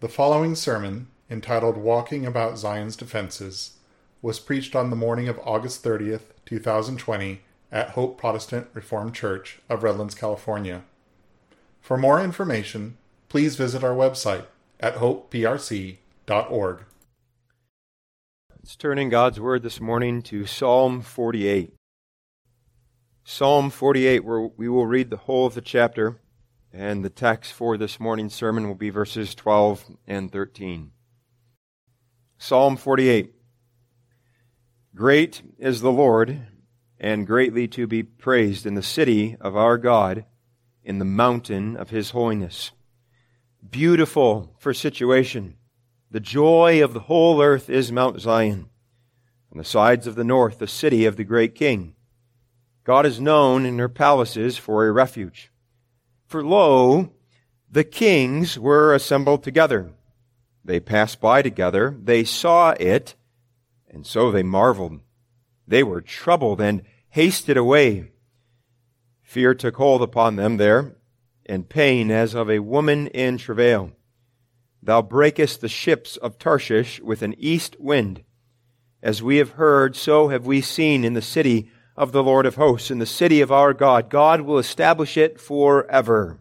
The following sermon, entitled Walking About Zion's Defenses, was preached on the morning of August 30th, 2020 at Hope Protestant Reformed Church of Redlands, California. For more information, please visit our website at hopeprc.org. Let's turn in God's Word this morning to Psalm 48. Psalm 48, where we will read the whole of the chapter, and the text for this morning's sermon will be verses 12 and 13. Psalm 48. Great is the Lord, and greatly to be praised in the city of our God, in the mountain of His holiness. Beautiful for situation. The joy of the whole earth is Mount Zion. On the sides of the north, the city of the great King. God is known in her palaces for a refuge. For lo, the kings were assembled together. They passed by together. They saw it, and so they marveled. They were troubled and hasted away. Fear took hold upon them there, and pain as of a woman in travail. Thou breakest the ships of Tarshish with an east wind. As we have heard, so have we seen in the city of the Lord of hosts, in the city of our God. God will establish it forever.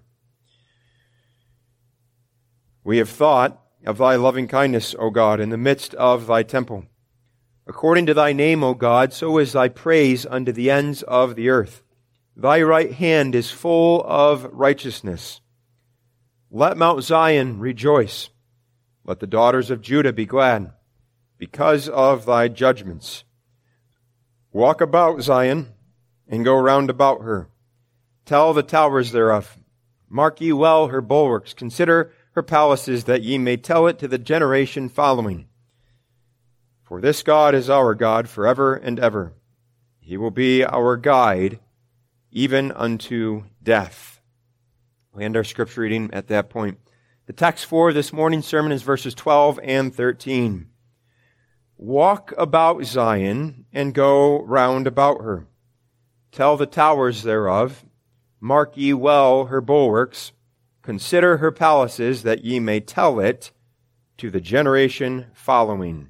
We have thought of thy loving kindness, O God, in the midst of thy temple. According to thy name, O God, so is thy praise unto the ends of the earth. Thy right hand is full of righteousness. Let Mount Zion rejoice. Let the daughters of Judah be glad, because of thy judgments. Walk about Zion, and go round about her. Tell the towers thereof. Mark ye well her bulwarks. Consider her palaces, that ye may tell it to the generation following. For this God is our God forever and ever. He will be our guide, even unto death. We end our scripture reading at that point. The text for this morning's sermon is verses 12 and 13. Walk about Zion, and go round about her. Tell the towers thereof. Mark ye well her bulwarks. Consider her palaces, that ye may tell it to the generation following.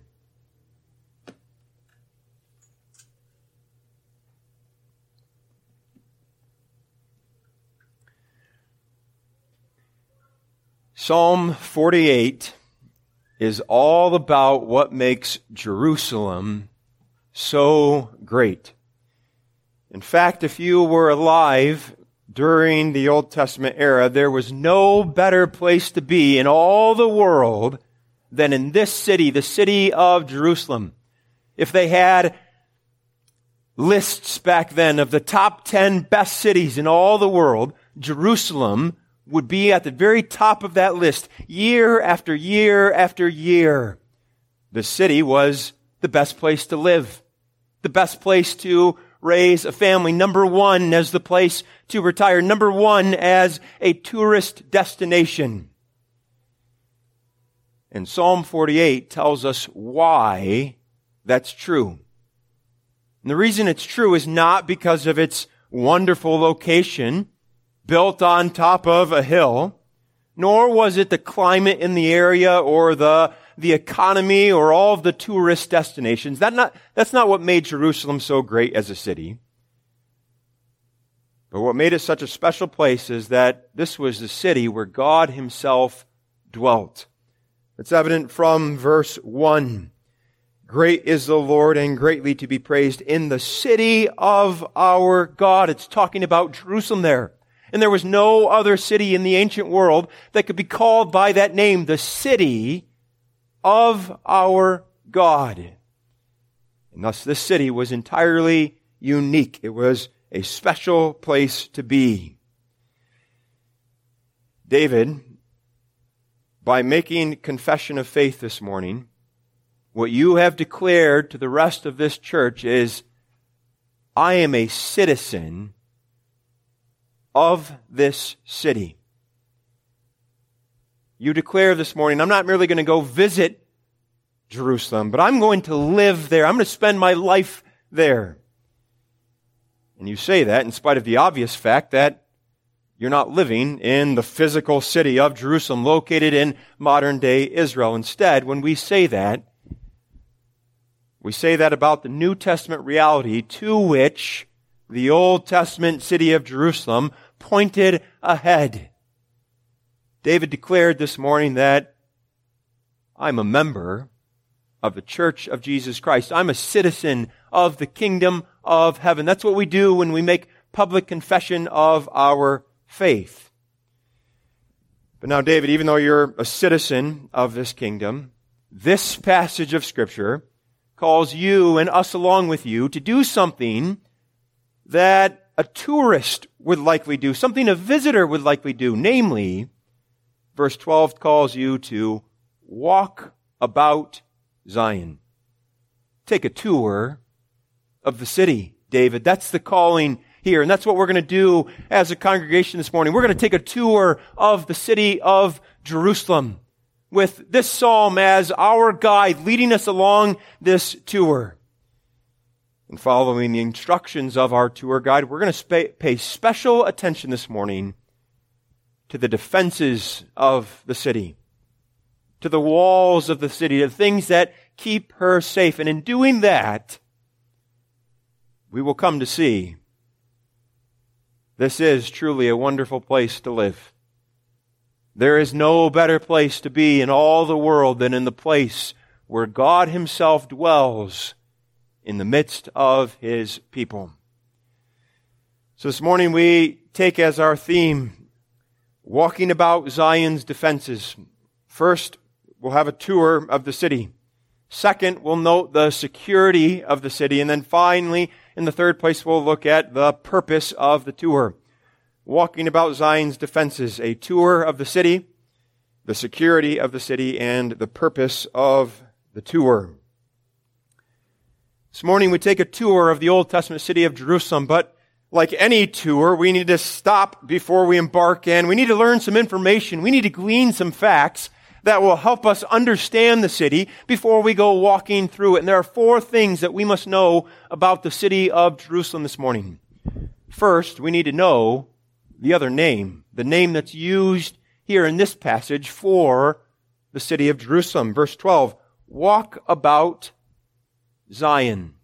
Psalm 48 is all about what makes Jerusalem so great. In fact, if you were alive during the Old Testament era, there was no better place to be in all the world than in this city, the city of Jerusalem. If they had lists back then of the top 10 best cities in all the world, Jerusalem would be at the very top of that list, year after year after year. The city was the best place to live, the best place to raise a family, number one as the place to retire, number one as a tourist destination. And Psalm 48 tells us why that's true. And the reason it's true is not because of its wonderful location, built on top of a hill, nor was it the climate in the area or the economy or all of the tourist destinations. That's not what made Jerusalem so great as a city. But what made it such a special place is that this was the city where God Himself dwelt. It's evident from verse 1. Great is the Lord, and greatly to be praised in the city of our God. It's talking about Jerusalem there. And there was no other city in the ancient world that could be called by that name, the city of our God. And thus this city was entirely unique. It was a special place to be. David, by making confession of faith this morning, what you have declared to the rest of this church is, I am a citizen of this city. You declare this morning, I'm not merely going to go visit Jerusalem, but I'm going to live there. I'm going to spend my life there. And you say that in spite of the obvious fact that you're not living in the physical city of Jerusalem located in modern-day Israel. Instead, when we say that about the New Testament reality to which the Old Testament city of Jerusalem pointed ahead. David declared this morning that I'm a member of the Church of Jesus Christ. I'm a citizen of the kingdom of heaven. That's what we do when we make public confession of our faith. But now, David, even though you're a citizen of this kingdom, this passage of Scripture calls you and us along with you to do something that a tourist would likely do, something a visitor would likely do. Namely, verse 12 calls you to walk about Zion. Take a tour of the city, David. That's the calling here, and that's what we're going to do as a congregation this morning. We're going to take a tour of the city of Jerusalem with this psalm as our guide, leading us along this tour. And following the instructions of our tour guide, we're going to pay special attention this morning to the defenses of the city, to the walls of the city, the things that keep her safe. And in doing that, we will come to see this is truly a wonderful place to live. There is no better place to be in all the world than in the place where God Himself dwells in the midst of His people. So this morning we take as our theme, walking about Zion's defenses. First, we'll have a tour of the city. Second, we'll note the security of the city. And then finally, in the third place, we'll look at the purpose of the tour. Walking about Zion's defenses, a tour of the city, the security of the city, and the purpose of the tour. This morning we take a tour of the Old Testament city of Jerusalem, but like any tour, we need to stop before we embark in. We need to learn some information. We need to glean some facts that will help us understand the city before we go walking through it. And there are 4 things that we must know about the city of Jerusalem this morning. First, we need to know the other name, the name that's used here in this passage for the city of Jerusalem. Verse 12, walk about Zion.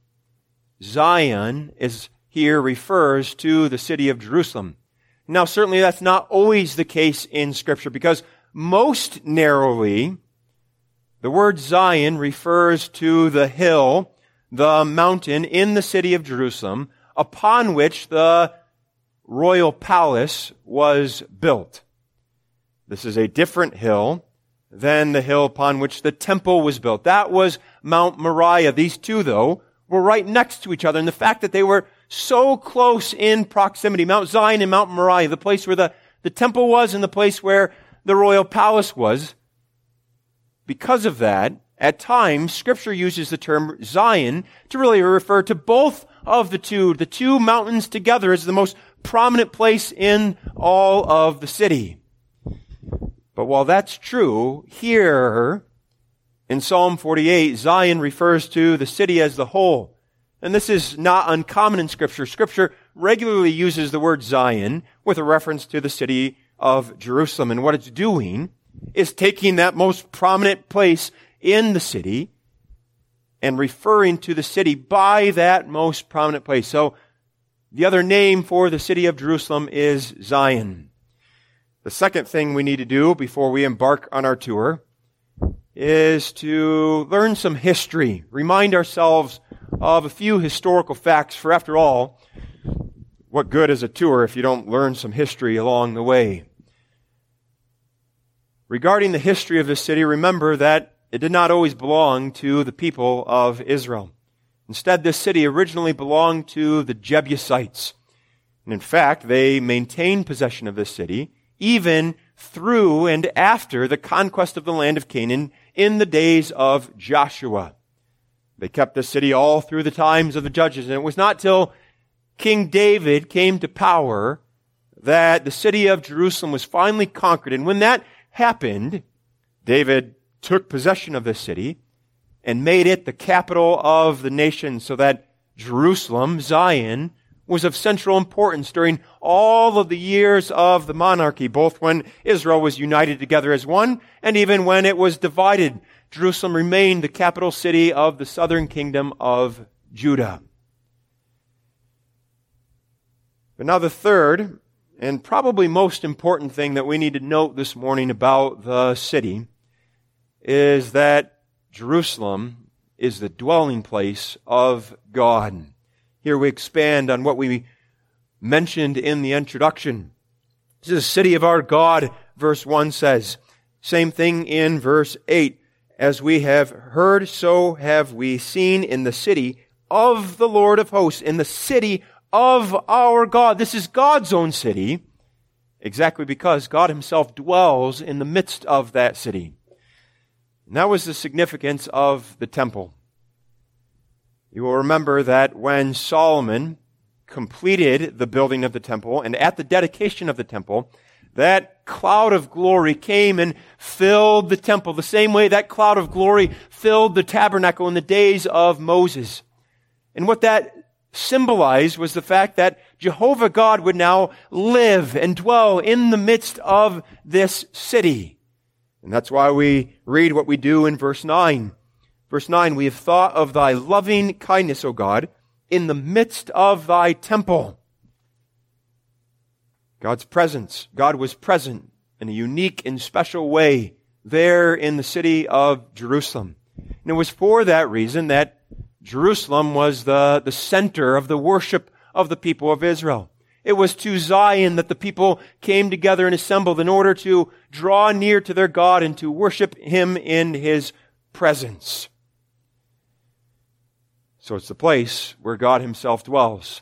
Zion here refers to the city of Jerusalem. Now, certainly that's not always the case in Scripture, because most narrowly, the word Zion refers to the hill, the mountain in the city of Jerusalem, upon which the royal palace was built. This is a different hill than the hill upon which the temple was built. That was Mount Moriah. These two, though, were right next to each other. And the fact that they were so close in proximity, Mount Zion and Mount Moriah, the place where the temple was and the place where the royal palace was, because of that, at times, Scripture uses the term Zion to really refer to both of the two mountains together as the most prominent place in all of the city. But while that's true, here in Psalm 48, Zion refers to the city as the whole. And this is not uncommon in Scripture. Scripture regularly uses the word Zion with a reference to the city of Jerusalem. And what it's doing is taking that most prominent place in the city and referring to the city by that most prominent place. So the other name for the city of Jerusalem is Zion. The second thing we need to do before we embark on our tour is to learn some history, remind ourselves of a few historical facts, for after all, what good is a tour if you don't learn some history along the way? Regarding the history of this city, remember that it did not always belong to the people of Israel. Instead, this city originally belonged to the Jebusites. And in fact, they maintained possession of this city even through and after the conquest of the land of Canaan in the days of Joshua. They kept the city all through the times of the judges. And it was not till King David came to power that the city of Jerusalem was finally conquered. And when that happened, David took possession of this city and made it the capital of the nation so that Jerusalem, Zion, was of central importance during all of the years of the monarchy, both when Israel was united together as one and even when it was divided. Jerusalem remained the capital city of the southern kingdom of Judah. But now the third and probably most important thing that we need to note this morning about the city is that Jerusalem is the dwelling place of God. Here we expand on what we mentioned in the introduction. This is the city of our God, verse 1 says. Same thing in verse 8. As we have heard, so have we seen in the city of the Lord of hosts, in the city of our God. This is God's own city, exactly because God himself dwells in the midst of that city. And that was the significance of the temple. You will remember that when Solomon completed the building of the temple, and at the dedication of the temple, that cloud of glory came and filled the temple, the same way that cloud of glory filled the tabernacle in the days of Moses. And what that symbolized was the fact that Jehovah God would now live and dwell in the midst of this city. And that's why we read what we do in verse 9. Verse 9, we have thought of thy loving kindness, O God, in the midst of thy temple. God's presence. God was present in a unique and special way there in the city of Jerusalem. And it was for that reason that Jerusalem was the center of the worship of the people of Israel. It was to Zion that the people came together and assembled in order to draw near to their God and to worship him in his presence. So it's the place where God himself dwells.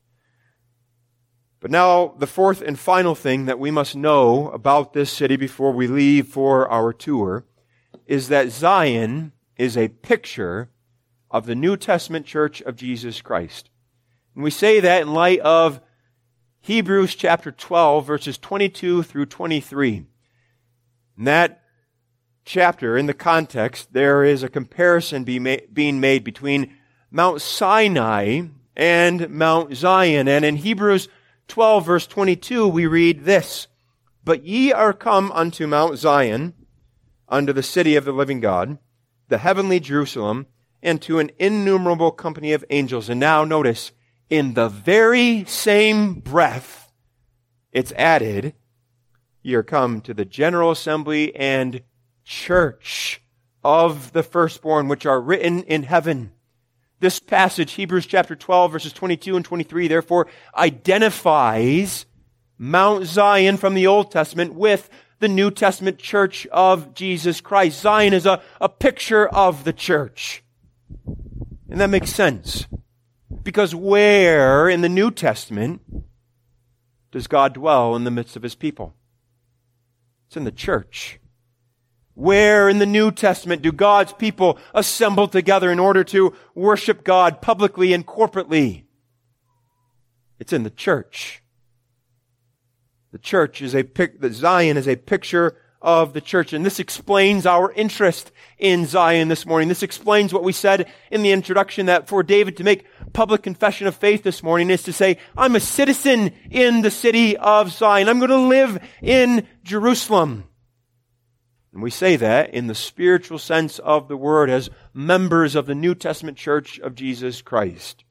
But now, the fourth and final thing that we must know about this city before we leave for our tour is that Zion is a picture of the New Testament church of Jesus Christ. And we say that in light of Hebrews chapter 12, verses 22 through 23. In that chapter, in the context, there is a comparison being made between Mount Sinai and Mount Zion. And in Hebrews 12, verse 22, we read this, But ye are come unto Mount Zion, unto the city of the living God, the heavenly Jerusalem, and to an innumerable company of angels. And now notice, in the very same breath, it's added, ye are come to the general assembly and church of the firstborn, which are written in heaven. This passage, Hebrews chapter 12, verses 22 and 23, therefore identifies Mount Zion from the Old Testament with the New Testament church of Jesus Christ. Zion is a picture of the church. And that makes sense. Because where in the New Testament does God dwell in the midst of his people? It's in the church. Where in the New Testament do God's people assemble together in order to worship God publicly and corporately? It's in the church. The church is Zion is a picture of the church. And this explains our interest in Zion this morning. This explains what we said in the introduction, that for David to make public confession of faith this morning is to say, I'm a citizen in the city of Zion. I'm going to live in Jerusalem. And we say that in the spiritual sense of the word as members of the New Testament church of Jesus Christ.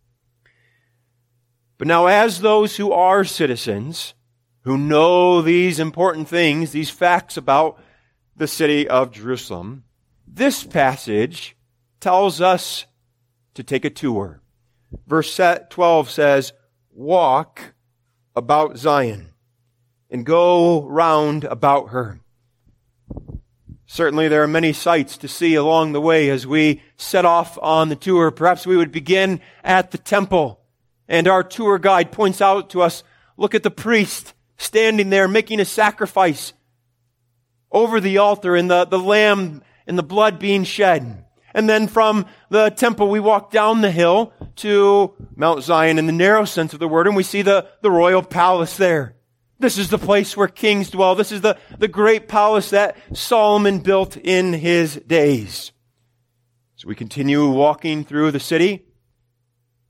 But now as those who are citizens, who know these important things, these facts about the city of Jerusalem, this passage tells us to take a tour. Verse 12 says, walk about Zion and go round about her. Certainly there are many sights to see along the way as we set off on the tour. Perhaps we would begin at the temple, and our tour guide points out to us, look at the priest standing there making a sacrifice over the altar and the lamb and the blood being shed. And then from the temple we walk down the hill to Mount Zion in the narrow sense of the word, and we see the royal palace there. This is the place where kings dwell. This is the great palace that Solomon built in his days. So we continue walking through the city.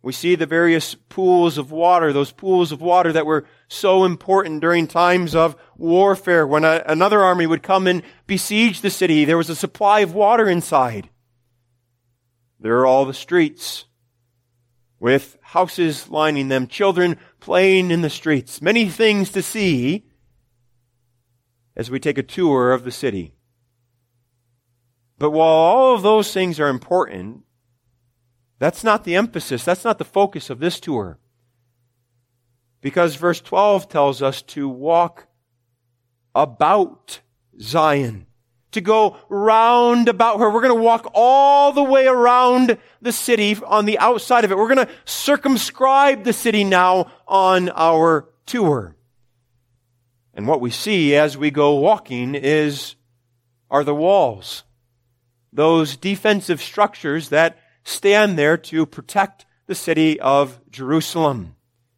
We see the various pools of water, those pools of water that were so important during times of warfare. When another army would come and besiege the city, there was a supply of water inside. There are all the streets with houses lining them, children playing in the streets. Many things to see as we take a tour of the city. But while all of those things are important, that's not the emphasis. That's not the focus of this tour. Because verse 12 tells us to walk about Zion, to go round about her. We're going to walk all the way around the city on the outside of it. We're going to circumscribe the city now on our tour. And what we see as we go walking are the walls, those defensive structures that stand there to protect the city of Jerusalem.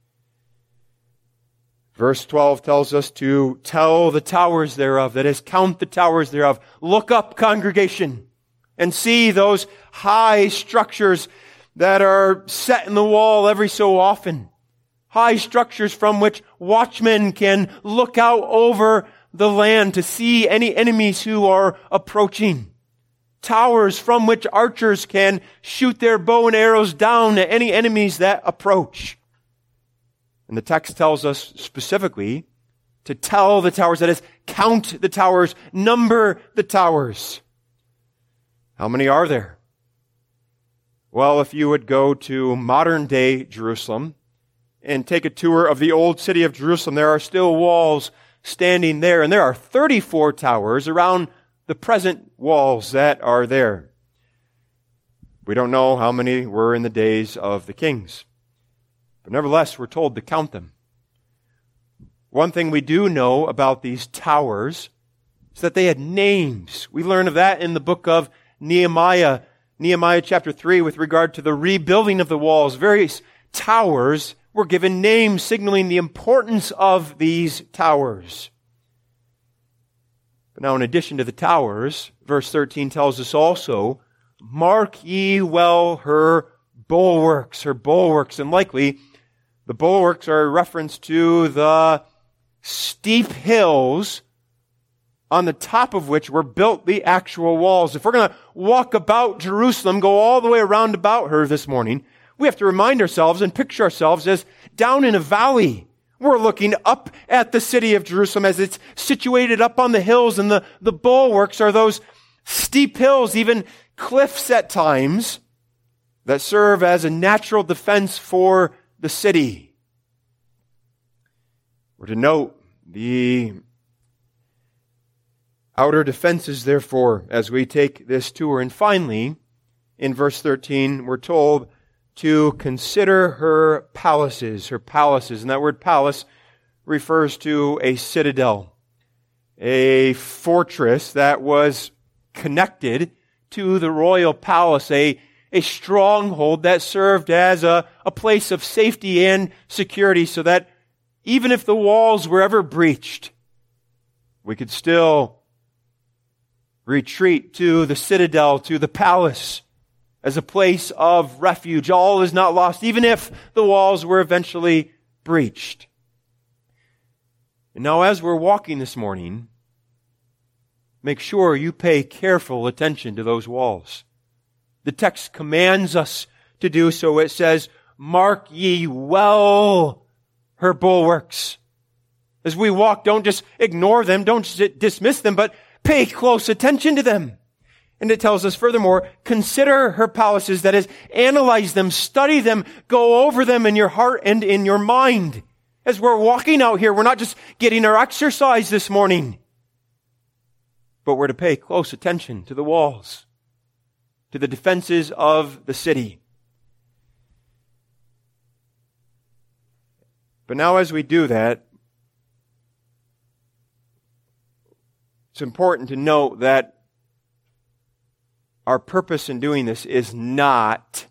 Verse 12 tells us to tell the towers thereof, that is, count the towers thereof. Look up, congregation, and see those high structures that are set in the wall every so often. High structures from which watchmen can look out over the land to see any enemies who are approaching. Towers from which archers can shoot their bow and arrows down at any enemies that approach. And the text tells us specifically to tell the towers, that is, count the towers, number the towers. How many are there? Well, if you would go to modern day Jerusalem and take a tour of the old city of Jerusalem, there are still walls standing there, and there are 34 towers around the present walls that are there. We don't know how many were in the days of the kings, but nevertheless, we're told to count them. One thing we do know about these towers is that they had names. We learn of that in the book of Nehemiah. Nehemiah chapter 3, with regard to the rebuilding of the walls. Various towers were given names signaling the importance of these towers. But now, in addition to the towers, verse 13 tells us also, mark ye well her bulwarks. And likely, the bulwarks are a reference to the steep hills on the top of which were built the actual walls. If we're going to walk about Jerusalem, go all the way around about her this morning, we have to remind ourselves and picture ourselves as down in a valley. We're looking up at the city of Jerusalem as it's situated up on the hills, and the bulwarks are those steep hills, even cliffs at times, that serve as a natural defense for the city. We're to note the outer defenses, therefore, as we take this tour. And finally, in verse 13, we're told to consider her palaces. And that word palace refers to a citadel, a fortress that was connected to the royal palace, a stronghold that served as a place of safety and security, so that even if the walls were ever breached, we could still retreat to the citadel, to the palace, as a place of refuge. All is not lost, even if the walls were eventually breached. And now, as we're walking this morning, make sure you pay careful attention to those walls. The text commands us to do so. It says, mark ye well her bulwarks. As we walk, don't just ignore them, don't just dismiss them, but pay close attention to them. And it tells us furthermore, consider her palaces, that is, analyze them, study them, go over them in your heart and in your mind. As we're walking out here, we're not just getting our exercise this morning, but we're to pay close attention to the walls, to the defenses of the city. But now as we do that, it's important to note that our purpose in doing this is not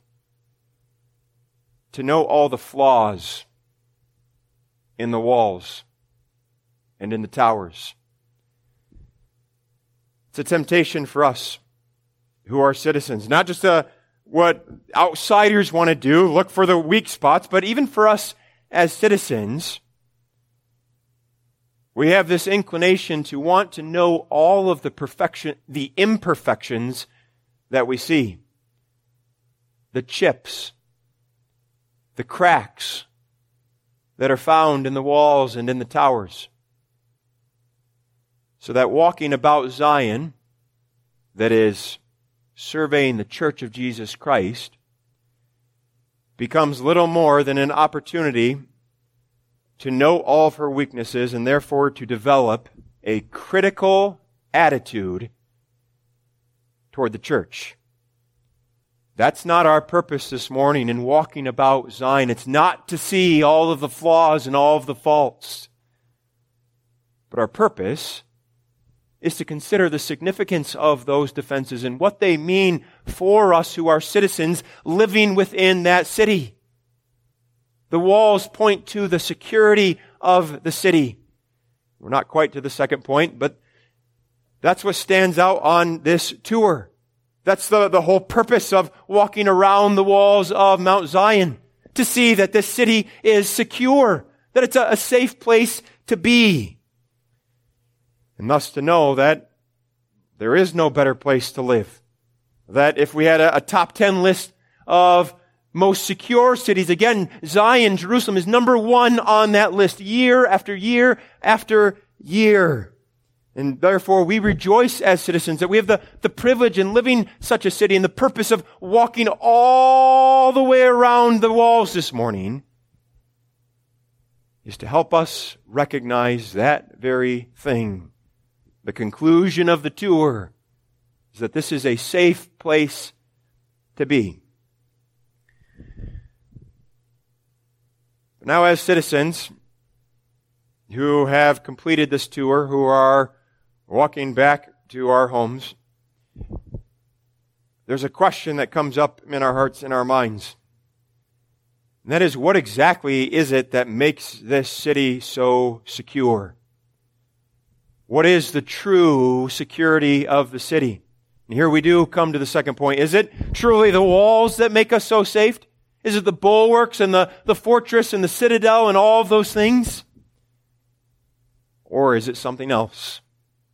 to know all the flaws in the walls and in the towers. It's a temptation for us who are citizens, not just to what outsiders want to do, look for the weak spots, but even for us as citizens, we have this inclination to want to know all of the imperfections that we see. The chips, the cracks that are found in the walls and in the towers. So that walking about Zion, that is, surveying the Church of Jesus Christ, becomes little more than an opportunity to know all of her weaknesses and therefore to develop a critical attitude toward the church. That's not our purpose this morning in walking about Zion. It's not to see all of the flaws and all of the faults. But our purpose is to consider the significance of those defenses and what they mean for us who are citizens living within that city. The walls point to the security of the city. We're not quite to the second point, but that's what stands out on this tour. That's the whole purpose of walking around the walls of Mount Zion, to see that this city is secure, that it's a safe place to be. And thus to know that there is no better place to live. That if we had a top 10 list of most secure cities, again, Zion, Jerusalem is number one on that list year after year after year. And therefore we rejoice as citizens that we have the privilege in living such a city, and the purpose of walking all the way around the walls this morning is to help us recognize that very thing. The conclusion of the tour is that this is a safe place to be. Now, as citizens who have completed this tour, who are walking back to our homes, there's a question that comes up in our hearts and our minds. And that is, what exactly is it that makes this city so secure? What is the true security of the city? And here we do come to the second point. Is it truly the walls that make us so safe? Is it the bulwarks and the fortress and the citadel and all of those things? Or is it something else?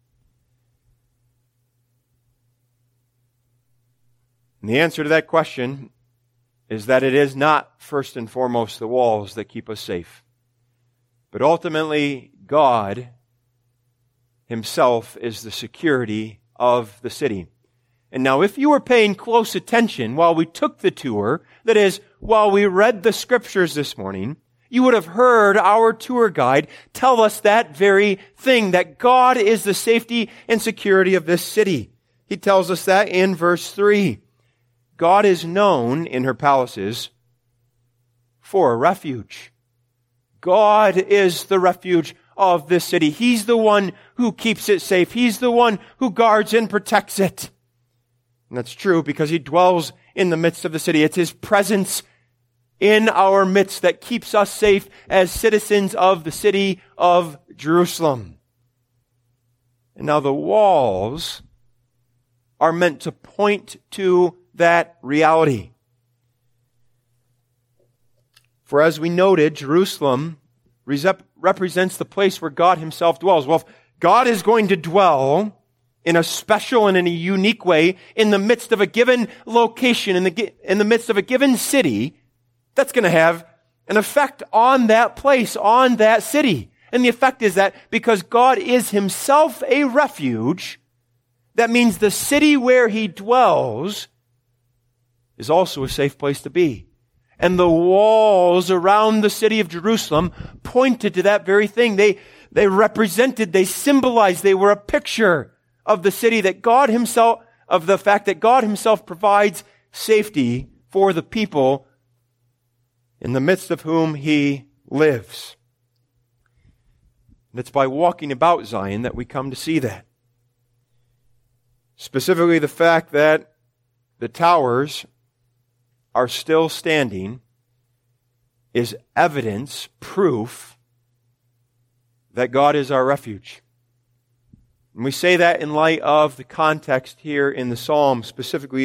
And the answer to that question is that it is not first and foremost the walls that keep us safe, but ultimately God Himself is the security of the city. And now, if you were paying close attention while we took the tour, that is, while we read the scriptures this morning, you would have heard our tour guide tell us that very thing, that God is the safety and security of this city. He tells us that in verse 3. God is known in her palaces for a refuge. God is the refuge of this city. He's the one who keeps it safe. He's the one who guards and protects it. And that's true because He dwells in the midst of the city. It's His presence in our midst that keeps us safe as citizens of the city of Jerusalem. And now the walls are meant to point to that reality. For as we noted, Jerusalem represents the place where God Himself dwells. Well, if God is going to dwell in a special and in a unique way in the midst of a given location, in the midst of a given city, that's going to have an effect on that place, on that city. And the effect is that because God is Himself a refuge, that means the city where He dwells is also a safe place to be. And the walls around the city of Jerusalem pointed to that very thing. They represented, they symbolized, they were a picture of the city that God Himself, of the fact that God Himself provides safety for the people in the midst of whom He lives. And it's by walking about Zion that we come to see that. Specifically, the fact that the towers are still standing is evidence, proof that God is our refuge. And we say that in light of the context here in the Psalm, specifically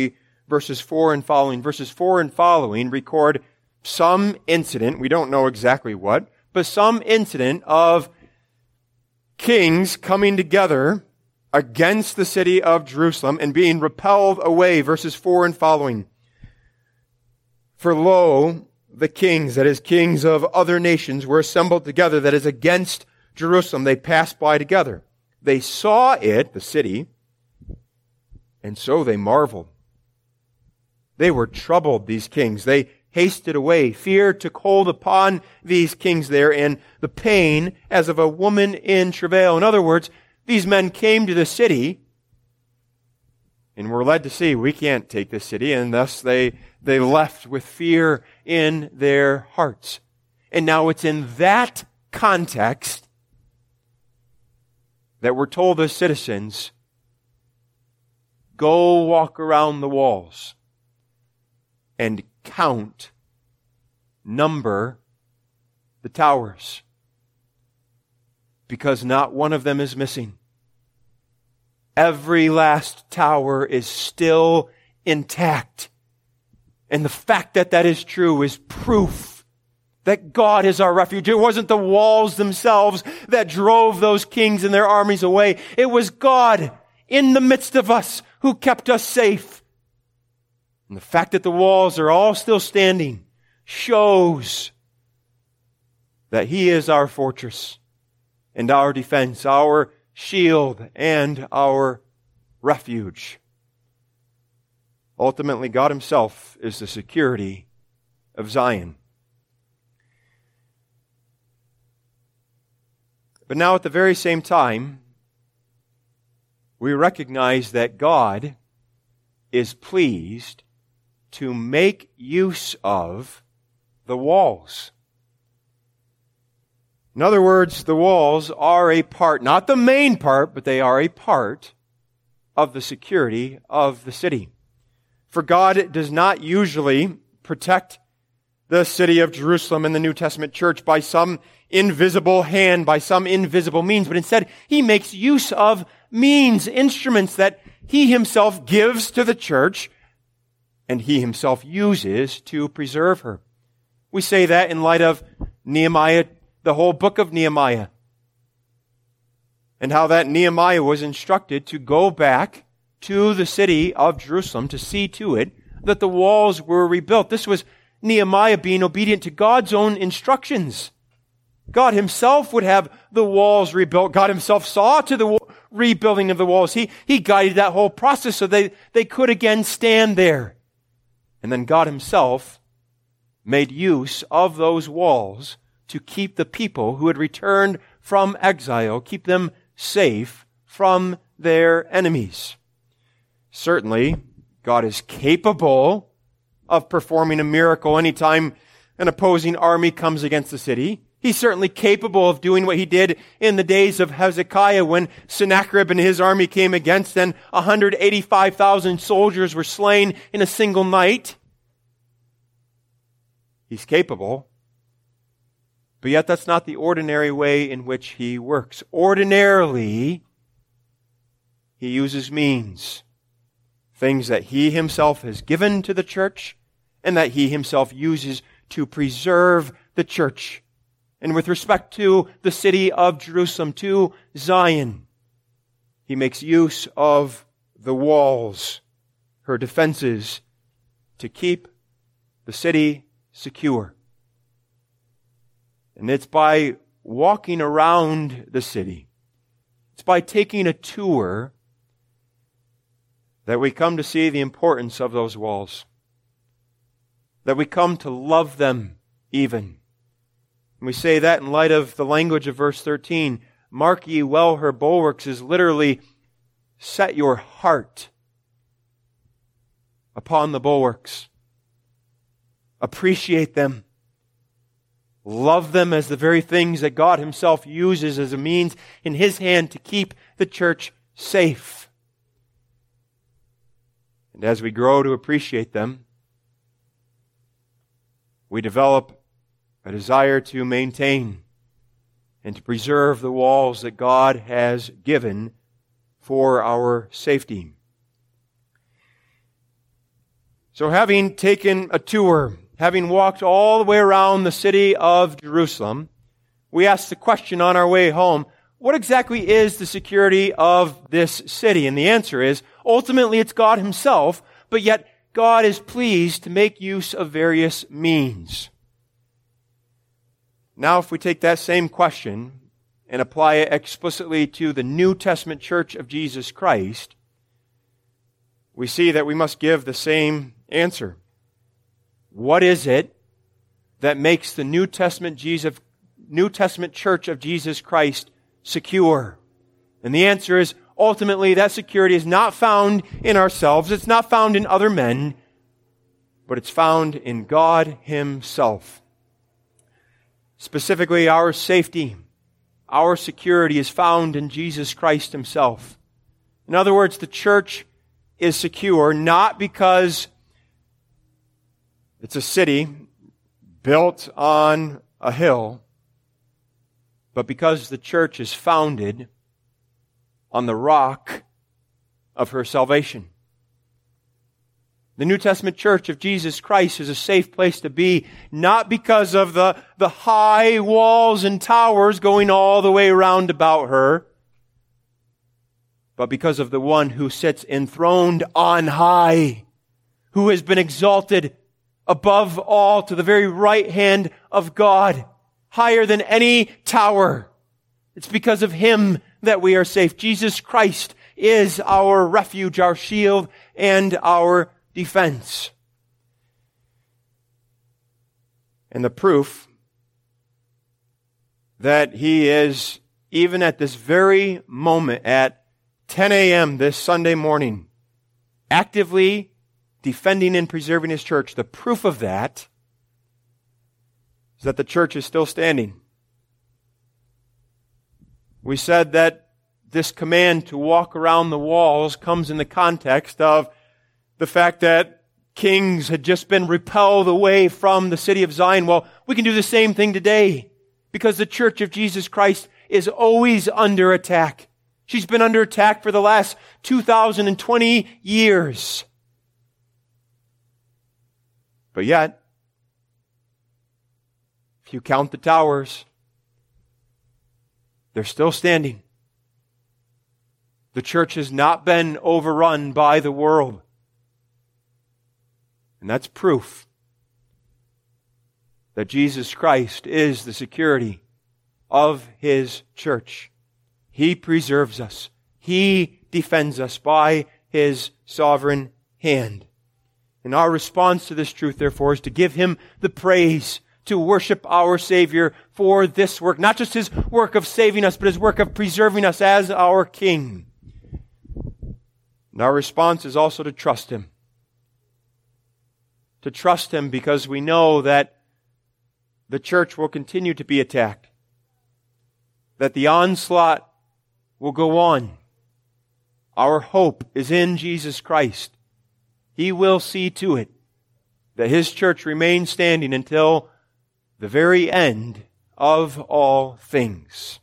verses 4 and following. Verses 4 and following record some incident, we don't know exactly what, but some incident of kings coming together against the city of Jerusalem and being repelled away. Verses 4 and following. For lo, the kings, that is, kings of other nations, were assembled together, that is, against Jerusalem. They passed by together. They saw it, the city, and so they marveled. They were troubled, these kings. They hasted away. Fear took hold upon these kings there, and the pain as of a woman in travail. In other words, these men came to the city and were led to see, we can't take this city, and thus they left with fear in their hearts. And now it's in that context that we're told as citizens, go walk around the walls and count, number the towers, because not one of them is missing. Every last tower is still intact. And the fact that that is true is proof that God is our refuge. It wasn't the walls themselves that drove those kings and their armies away. It was God in the midst of us who kept us safe. And the fact that the walls are all still standing shows that He is our fortress and our defense, our shield and our refuge. Ultimately, God Himself is the security of Zion. But now at the very same time, we recognize that God is pleased to make use of the walls. In other words, the walls are a part, not the main part, but they are a part of the security of the city. For God does not usually protect the city of Jerusalem in the New Testament church by some invisible hand, by some invisible means, but instead He makes use of means, instruments that He Himself gives to the church and He Himself uses to preserve her. We say that in light of Nehemiah, the whole book of Nehemiah, and how that Nehemiah was instructed to go back to the city of Jerusalem to see to it that the walls were rebuilt. This was Nehemiah being obedient to God's own instructions. God Himself would have the walls rebuilt. God Himself saw to the rebuilding of the walls. He guided that whole process so they could again stand there. And then God Himself made use of those walls to keep the people who had returned from exile, keep them safe from their enemies. Certainly, God is capable of performing a miracle anytime an opposing army comes against the city. He's certainly capable of doing what He did in the days of Hezekiah when Sennacherib and his army came against, and 185,000 soldiers were slain in a single night. He's capable. But yet that's not the ordinary way in which He works. Ordinarily, He uses means. Things that He Himself has given to the church and that He Himself uses to preserve the church. And with respect to the city of Jerusalem, to Zion, He makes use of the walls, her defenses, to keep the city secure. And it's by walking around the city, it's by taking a tour that we come to see the importance of those walls, that we come to love them even. And we say that in light of the language of verse 13. Mark ye well her bulwarks is literally set your heart upon the bulwarks. Appreciate them. Love them as the very things that God Himself uses as a means in His hand to keep the church safe. And as we grow to appreciate them, we develop a desire to maintain and to preserve the walls that God has given for our safety. So having taken a tour, having walked all the way around the city of Jerusalem, we asked the question on our way home, what exactly is the security of this city? And the answer is, ultimately it's God Himself, but yet God is pleased to make use of various means. Now, if we take that same question and apply it explicitly to the New Testament Church of Jesus Christ, we see that we must give the same answer. What is it that makes the New Testament Church of Jesus Christ secure? And the answer is, ultimately, that security is not found in ourselves, it's not found in other men, but it's found in God Himself. Specifically, our safety, our security is found in Jesus Christ Himself. In other words, the church is secure not because it's a city built on a hill, but because the church is founded on the rock of her salvation. The New Testament Church of Jesus Christ is a safe place to be, not because of the high walls and towers going all the way around about her, but because of the one who sits enthroned on high, who has been exalted above all to the very right hand of God, higher than any tower. It's because of Him that we are safe. Jesus Christ is our refuge, our shield, and our defense. And the proof that He is, even at this very moment, at 10 a.m. this Sunday morning, actively defending and preserving His church, the proof of that is that the church is still standing. We said that this command to walk around the walls comes in the context of the fact that kings had just been repelled away from the city of Zion. Well, we can do the same thing today because the Church of Jesus Christ is always under attack. She's been under attack for the last 2,020 years. But yet, if you count the towers, they're still standing. The church has not been overrun by the world. And that's proof that Jesus Christ is the security of His church. He preserves us. He defends us by His sovereign hand. And our response to this truth, therefore, is to give Him the praise, to worship our Savior for this work. Not just His work of saving us, but His work of preserving us as our King. And our response is also to trust Him. To trust Him because we know that the church will continue to be attacked. That the onslaught will go on. Our hope is in Jesus Christ. He will see to it that His church remains standing until the very end of all things.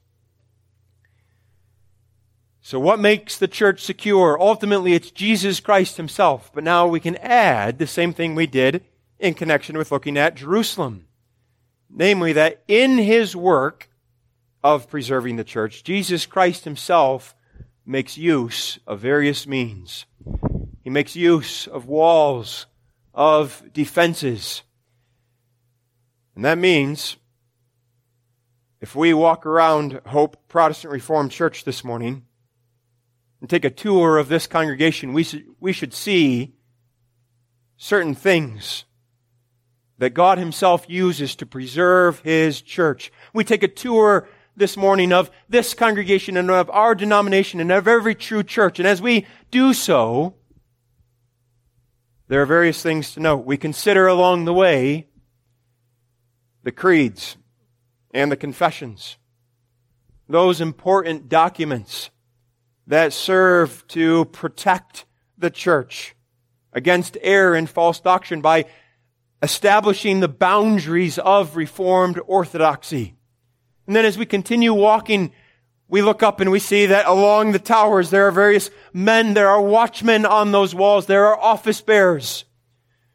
So what makes the church secure? Ultimately, it's Jesus Christ Himself. But now we can add the same thing we did in connection with looking at Jerusalem. Namely, that in His work of preserving the church, Jesus Christ Himself makes use of various means. He makes use of walls, of defenses. And that means, if we walk around Hope Protestant Reformed Church this morning, and take a tour of this congregation, we should see certain things that God Himself uses to preserve His church. We take a tour this morning of this congregation and of our denomination and of every true church. And as we do so, there are various things to note. We consider along the way the creeds and the confessions, those important documents that serve to protect the church against error and false doctrine by establishing the boundaries of Reformed orthodoxy. And then as we continue walking, we look up and we see that along the towers there are various men, there are watchmen on those walls, there are office bearers.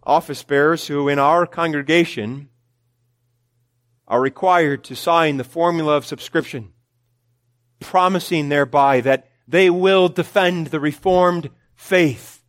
office bearers who in our congregation are required to sign the formula of subscription, promising thereby that they will defend the Reformed faith.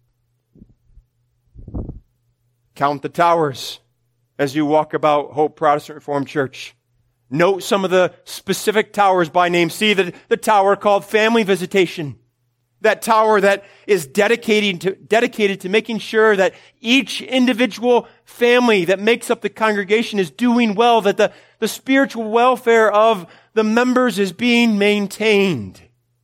Count the towers as you walk about Hope Protestant Reformed Church. Note some of the specific towers by name. See the tower called Family Visitation. That tower that is dedicated to making sure that each individual family that makes up the congregation is doing well, that the spiritual welfare of the members is being maintained.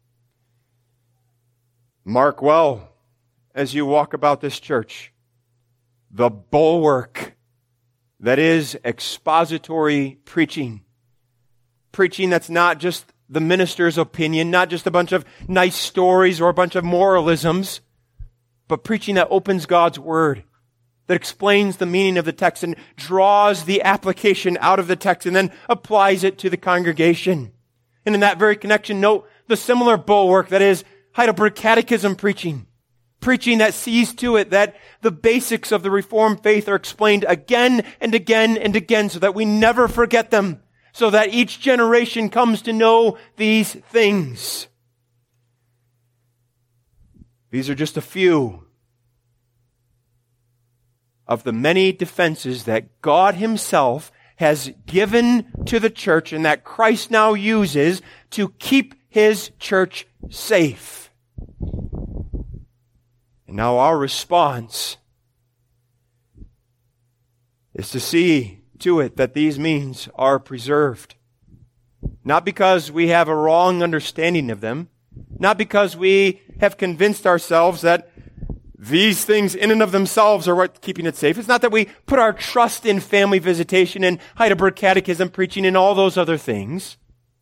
Mark well, as you walk about this church, the bulwark that is expository preaching. Preaching that's not just the minister's opinion, not just a bunch of nice stories or a bunch of moralisms, but preaching that opens God's Word, that explains the meaning of the text and draws the application out of the text and then applies it to the congregation. And in that very connection, note the similar bulwark that is Heidelberg Catechism preaching. Preaching that sees to it that the basics of the Reformed faith are explained again and again and again so that we never forget them, so that each generation comes to know these things. These are just a few of the many defenses that God Himself has given to the church and that Christ now uses to keep His church safe. And now our response is to see to it that these means are preserved. Not because we have a wrong understanding of them, not because we have convinced ourselves that these things in and of themselves are what's keeping it safe. It's not that we put our trust in Family Visitation and Heidelberg Catechism preaching and all those other things.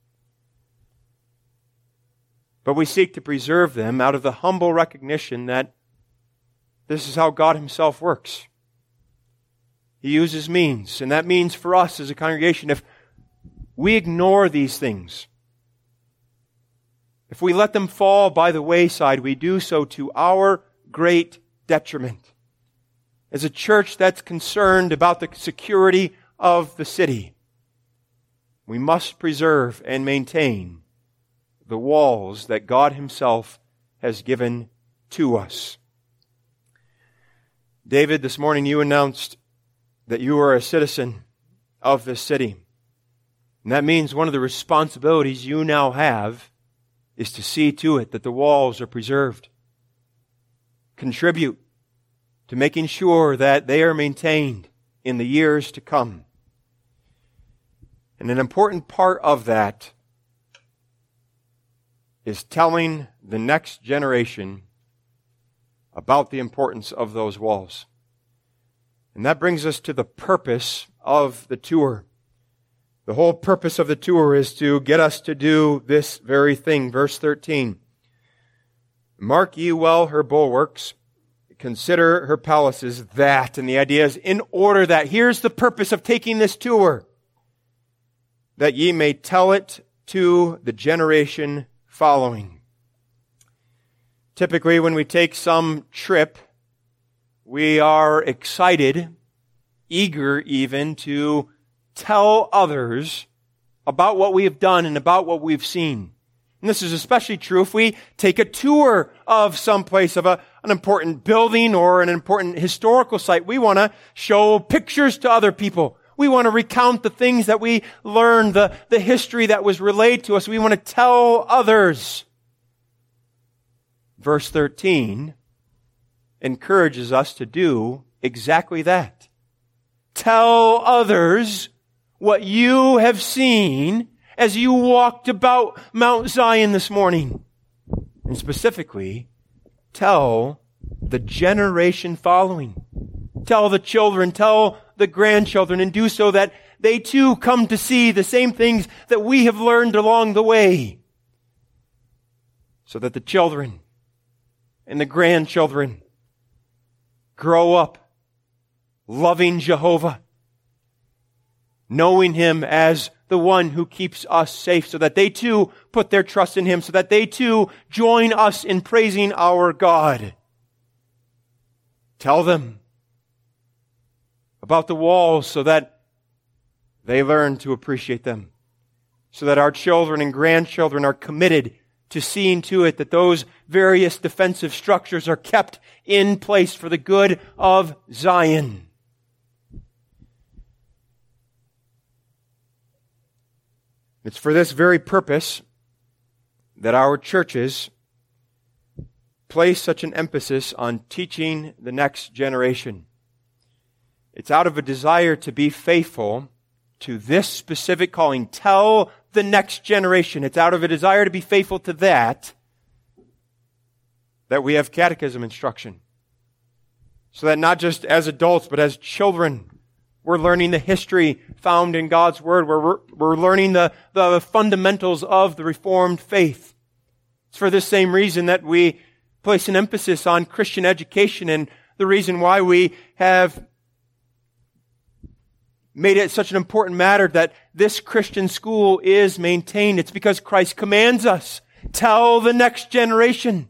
But we seek to preserve them out of the humble recognition that this is how God Himself works. He uses means, and that means for us as a congregation, if we ignore these things, if we let them fall by the wayside, we do so to our great detriment. As a church that's concerned about the security of the city, we must preserve and maintain the walls that God Himself has given to us. David, this morning you announced that you are a citizen of this city. And that means one of the responsibilities you now have is to see to it that the walls are preserved. Contribute to making sure that they are maintained in the years to come. And an important part of that is telling the next generation about the importance of those walls. And that brings us to the purpose of the tour. The whole purpose of the tour is to get us to do this very thing. Verse 13. Mark ye well her bulwarks, consider her palaces, that, and the idea is in order that, here's the purpose of taking this tour, that ye may tell it to the generation following. Typically, when we take some trip, we are excited, eager even, to tell others about what we have done and about what we've seen. And this is especially true if we take a tour of some place, of an important building or an important historical site. We want to show pictures to other people. We want to recount the things that we learned, the history that was relayed to us. We want to tell others. Verse 13 encourages us to do exactly that. Tell others what you have seen as you walked about Mount Zion this morning. And specifically, tell the generation following. Tell the children, tell the grandchildren, and do so that they too come to see the same things that we have learned along the way. So that the children and the grandchildren grow up loving Jehovah, knowing Him as the one who keeps us safe, so that they too put their trust in Him, so that they too join us in praising our God. Tell them about the walls so that they learn to appreciate them, so that our children and grandchildren are committed to seeing to it that those various defensive structures are kept in place for the good of Zion. It's for this very purpose that our churches place such an emphasis on teaching the next generation. It's out of a desire to be faithful to this specific calling. Tell the next generation. It's out of a desire to be faithful to that we have catechism instruction. So that not just as adults, but as children, we're learning the history found in God's Word. We're learning the fundamentals of the Reformed faith. It's for this same reason that we place an emphasis on Christian education, and the reason why we have made it such an important matter that this Christian school is maintained. It's because Christ commands us, tell the next generation.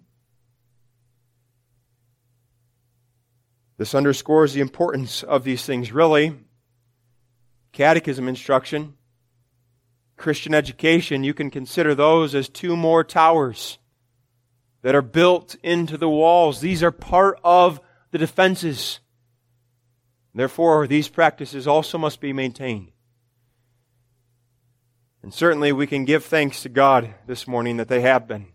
This underscores the importance of these things, really. Catechism instruction, Christian education, you can consider those as two more towers that are built into the walls. These are part of the defenses. Therefore, these practices also must be maintained. And certainly we can give thanks to God this morning that they have been.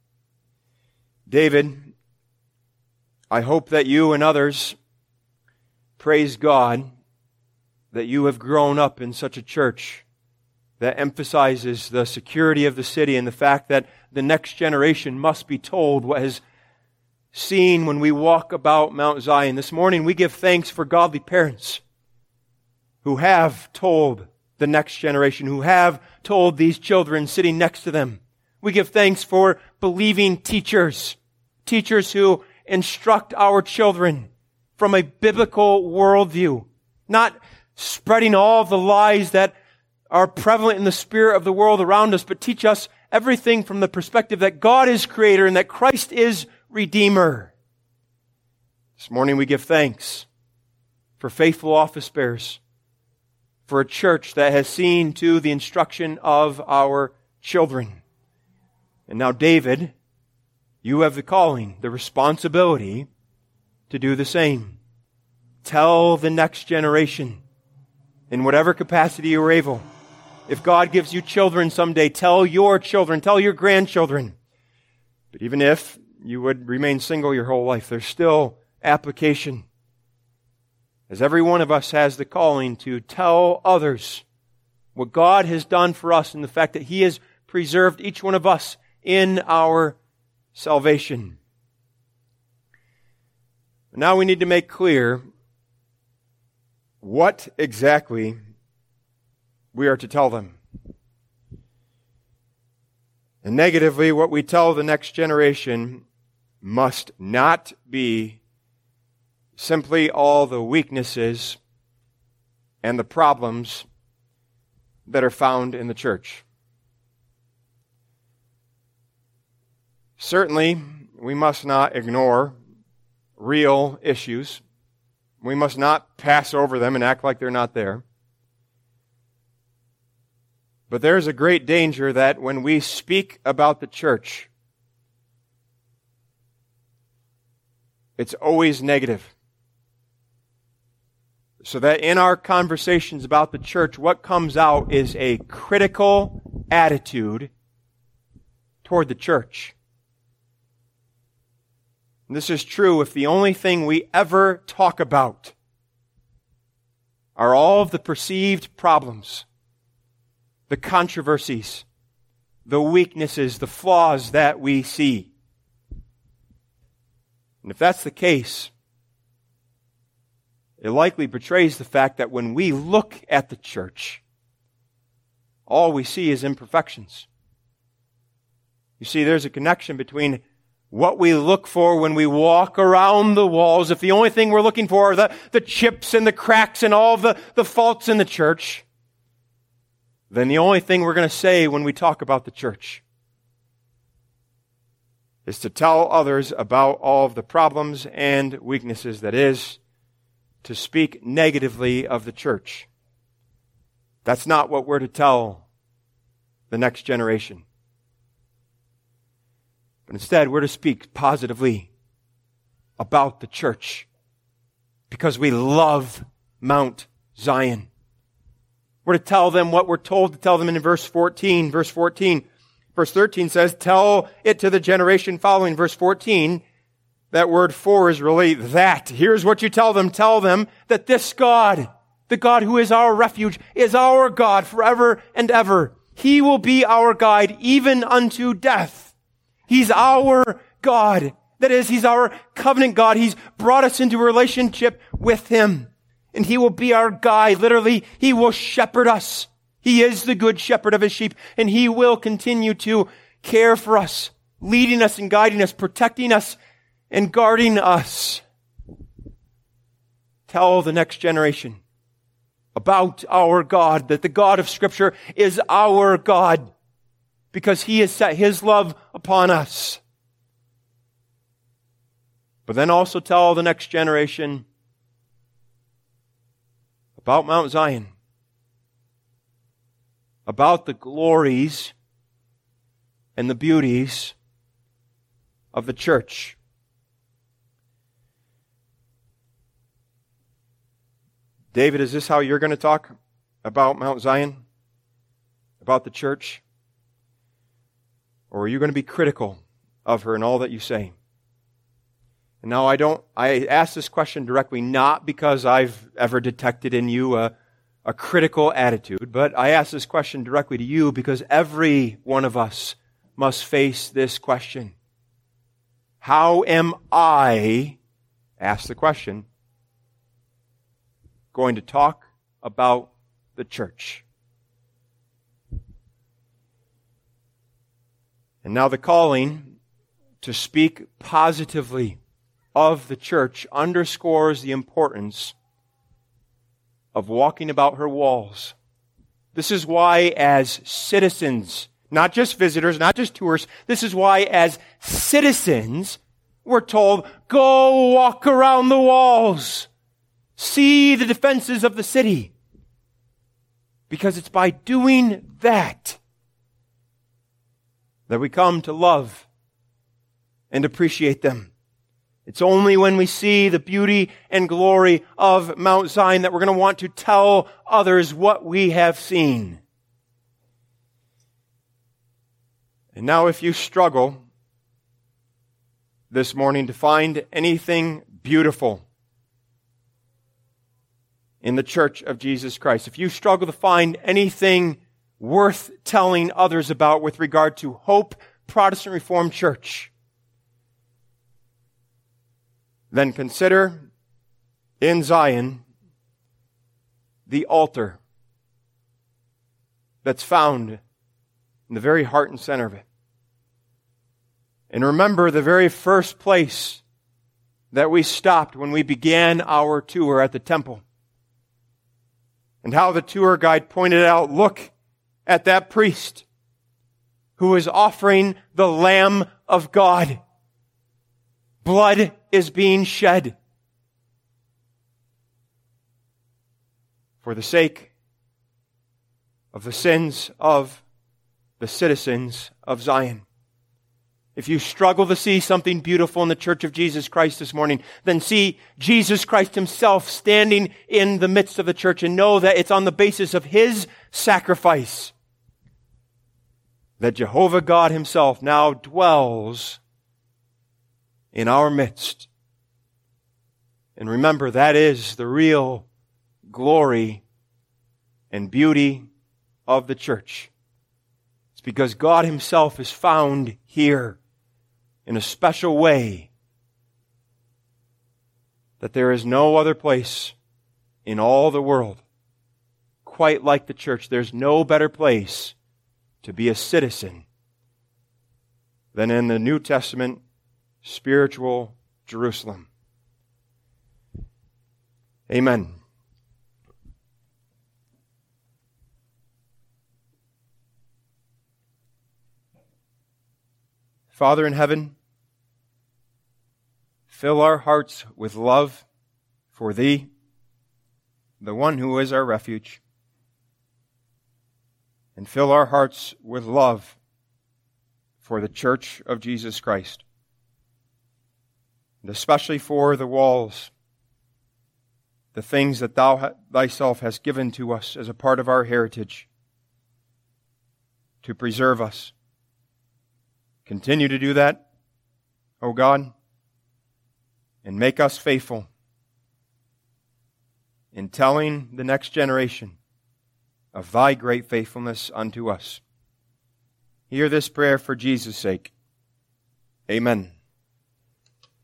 David, I hope that you and others praise God that you have grown up in such a church that emphasizes the security of the city and the fact that the next generation must be told what has seen when we walk about Mount Zion. This morning we give thanks for godly parents who have told the next generation, who have told these children sitting next to them. We give thanks for believing teachers who instruct our children from a biblical worldview, not spreading all the lies that are prevalent in the spirit of the world around us, but teach us everything from the perspective that God is creator and that Christ is Redeemer. This morning we give thanks for faithful office bearers, for a church that has seen to the instruction of our children. And now, David, you have the calling, the responsibility to do the same. Tell the next generation, in whatever capacity you are able. If God gives you children someday, tell your children, tell your grandchildren. But even if you would remain single your whole life, there's still application. As every one of us has the calling to tell others what God has done for us and the fact that He has preserved each one of us in our salvation. Now we need to make clear what exactly we are to tell them. And negatively, what we tell the next generation must not be simply all the weaknesses and the problems that are found in the church. Certainly, we must not ignore real issues. We must not pass over them and act like they're not there. But there's a great danger that when we speak about the church, it's always negative. So that in our conversations about the church, what comes out is a critical attitude toward the church. And this is true if the only thing we ever talk about are all of the perceived problems, the controversies, the weaknesses, the flaws that we see. And if that's the case, it likely betrays the fact that when we look at the church, all we see is imperfections. You see, there's a connection between what we look for when we walk around the walls. If the only thing we're looking for are the chips and the cracks and all the faults in the church, then the only thing we're going to say when we talk about the church is to tell others about all of the problems and weaknesses, that is, to speak negatively of the church. That's not what we're to tell the next generation. But instead, we're to speak positively about the church because we love Mount Zion. We're to tell them what we're told to tell them in verse 14. Verse 13 says, tell it to the generation following. Verse 14, that word for is really that. Here's what you tell them. Tell them that this God, the God who is our refuge, is our God forever and ever. He will be our guide even unto death. He's our God. That is, He's our covenant God. He's brought us into a relationship with Him. And He will be our guide. Literally, He will shepherd us. He is the good shepherd of His sheep. And He will continue to care for us, leading us and guiding us, protecting us and guarding us. Tell the next generation about our God, that the God of Scripture is our God because He has set His love upon us. But then also tell the next generation about Mount Zion, about the glories and the beauties of the church. David, is this how you're going to talk about Mount Zion? About the church? Or are you going to be critical of her in all that you say? And now I ask this question directly not because I've ever detected in you a critical attitude, but I ask this question directly to you because every one of us must face this question. How am I, ask the question, going to talk about the church? And now the calling to speak positively of the church underscores the importance of walking about her walls. This is why as citizens, not just visitors, not just tourists, this is why as citizens we're told, go walk around the walls. See the defenses of the city. Because it's by doing that that we come to love and appreciate them. It's only when we see the beauty and glory of Mount Zion that we're going to want to tell others what we have seen. And now if you struggle this morning to find anything beautiful in the Church of Jesus Christ, if you struggle to find anything worth telling others about with regard to Hope Protestant Reformed Church, then consider in Zion the altar that's found in the very heart and center of it. And remember the very first place that we stopped when we began our tour at the temple. And how the tour guide pointed out, look at that priest who is offering the Lamb of God. Blood is being shed for the sake of the sins of the citizens of Zion. If you struggle to see something beautiful in the Church of Jesus Christ this morning, then see Jesus Christ Himself standing in the midst of the church and know that it's on the basis of His sacrifice that Jehovah God Himself now dwells in our midst. And remember, that is the real glory and beauty of the church. It's because God Himself is found here in a special way that there is no other place in all the world quite like the church. There's no better place to be a citizen than in the New Testament spiritual Jerusalem. Amen. Father in heaven, fill our hearts with love for Thee the one who is our refuge, and fill our hearts with love for the church of Jesus Christ, and especially for the walls, the things that thou thyself hast given to us as a part of our heritage to preserve us. Continue to do that, O God, and make us faithful in telling the next generation of thy great faithfulness unto us. Hear this prayer for Jesus' sake. Amen.